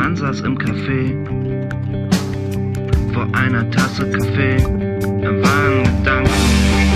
Man saß im Café vor einer Tasse Kaffee. Da waren Gedanken